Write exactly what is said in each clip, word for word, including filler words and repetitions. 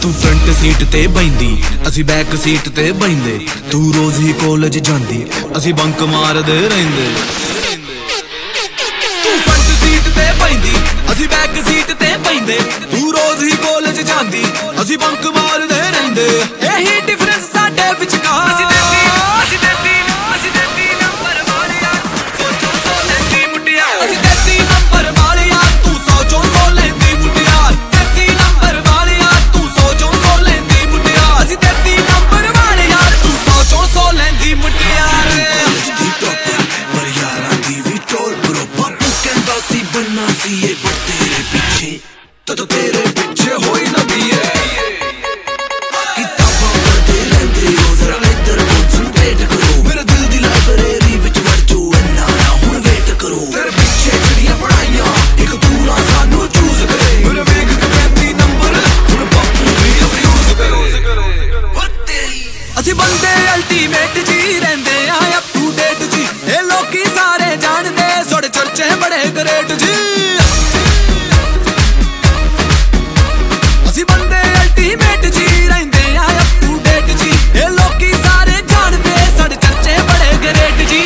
तू front seat ते बैंदी असी बैक सीट ते बैंदे तू रोज ही कॉलेज जांदी असी बंक मारदे रहिंदे तू फ्रंट सीट ते बैंदी असी बैक सीट ते बैंदे तू रोज ही कॉलेज जांदी असी बंक मारदे रहिंदे यही डिफरेंस साडे विचकार असी देती असी देती असी देती नंबर वालिया सोचो सो लेंदी मुटियार असी देती नंबर वालिया तू सोचो सो लेंदी मुटियार देती नंबर वालिया तू सोचो सो लेंदी मुटियार असी देती नंबर वालिया तू सोचो सो लेंदी मुटियार दी टॉपर पर यारां दी वी टोर बरोबर तू कहंदा सी बनना सी ये पर तेरे पीछे तो तो तेरे पीछे होई ना बीए ਅਸੀਂ ਬੰਦੇ ਅਲਟੀਮੇਟ ਜੀ ਰਹਿੰਦੇ ਆ ਅਪ ਟੂ ਡੇਟ ਜੀ ਇਹ ਲੋਕੀ ਸਾਰੇ ਜਾਣਦੇ ਸੋੜੇ ਚਰਚੇ ਬੜੇ ਗ੍ਰੇਟ ਜੀ ਅਸੀਂ ਬੰਦੇ ਅਲਟੀਮੇਟ ਜੀ ਰਹਿੰਦੇ ਆ ਅਪ ਟੂ ਡੇਟ ਜੀ ਇਹ ਲੋਕੀ ਸਾਰੇ ਜਾਣਦੇ ਸੋੜੇ ਚਰਚੇ ਬੜੇ ਗ੍ਰੇਟ ਜੀ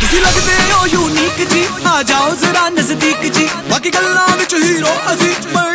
यूनिक जी आ जाओ जरा नजदीक जी बाकी गल्लां विच हीरो असी